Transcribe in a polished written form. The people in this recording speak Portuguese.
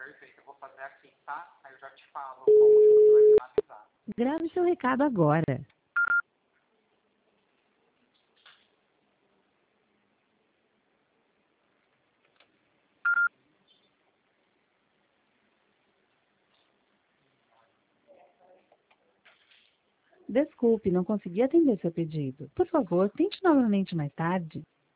Perfeito, eu vou fazer aqui, tá? Aí eu já te falo como você vai finalizar. Grave seu recado agora. Desculpe, não consegui atender seu pedido. Por favor, tente novamente mais tarde.